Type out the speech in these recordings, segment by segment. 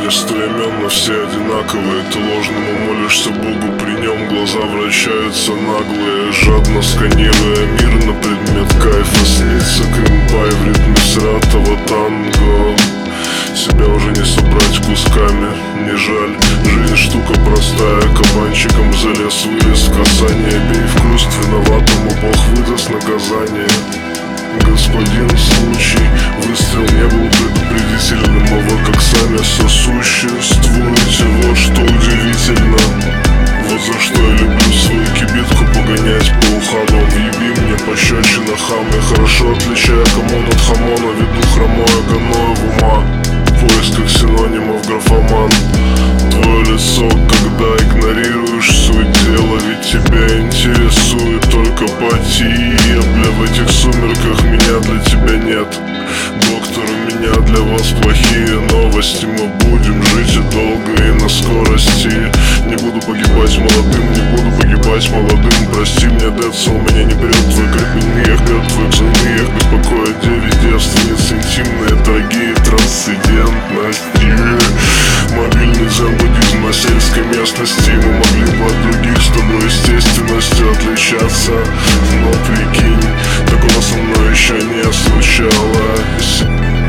Местоименно все одинаковые. Ты ложному молишься Богу, при нем глаза вращаются наглые, жадно сканируя мир на предмет кайфа. Снится крымпай в ритме сратого танго. Себя уже не собрать кусками, не жаль. Жизнь штука простая, кабанчиком залез, вылез в касание. Бей в хруст виноватому, Бог выдаст наказание. Господин случай, выстрел не был предупредительным, а вы как сами сосуществуете, вот что удивительно. Вот за что я люблю свою кибитку погонять по ухабам. Въеби мне пощечина, хам. Я хорошо отличаю камон от хамона, веду хромое ганое в ума. В поисках синонимов графоман. Твое лицо, когда игнорируешь суть дела, ведь тебя интересует только апатия. Бля, в этих сумерках меня для тебя нет. Доктор, у меня для вас плохие новости. Мы будем жить и долго, и на скорости. Не буду погибать молодым, не буду погибать молодым. Прости мне, Децл, меня не берет твой крепенный эх, мертвые цены эх, беспокоят 9 девственниц, интимные, дорогие трансцендентности. Мобильный дзен-буддизм на сельской местности. Мы могли бы от других с тобой естественностью отличаться, но прикинь, такого со мной еще не случалось.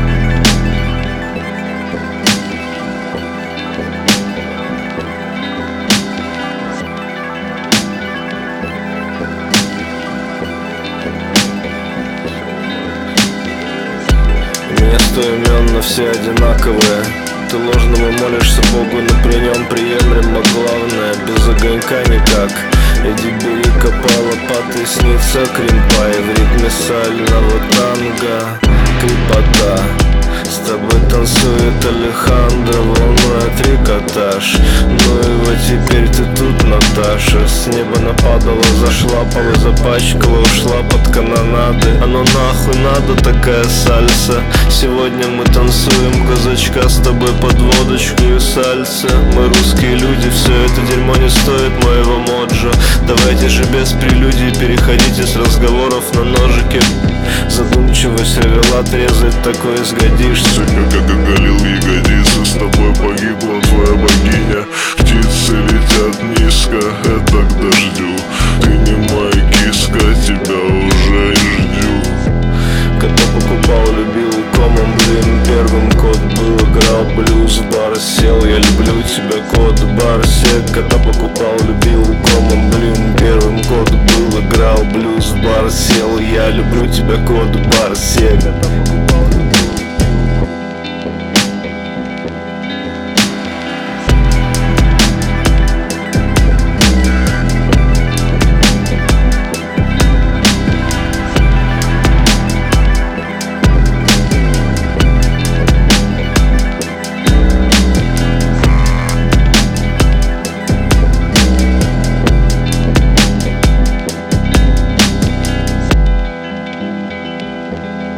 Местоименно все одинаковые. Ты ложному молишься Богу, но при нем приемлемо. Главное, без огонька никак. Иди бери копай лопаты, снится кримпай в ритме сального танго. Крепота, с тобой танцует Алехандро, волнуя трикотаж. Ну и вот теперь ты тут, Наташа. С неба нападала, зашлапала, запачкала, ушла под канонады. Оно нахуй надо, такая сальса. Сегодня мы танцуем казачка с тобой под водочку и сальса. Мы русские люди, все это дерьмо не стоит моего моджо. Давайте же без прелюдий переходите с разговоров на ножики. Задумчивость ревела трезать, такой сгодишься. Как оголил ягодицы, с тобой погибла твоя богиня. Птицы летят низко, это к дождю. Ты не моя киска, тебя уже ждю. Когда покупал, любил комом, блин, первым код был, играл блюз, в бар сел, я люблю тебя, код, бар сек. Когда покупал, любил комом, блин, первым код был, играл блюз, в бар сел, я люблю тебя, код, бар сек.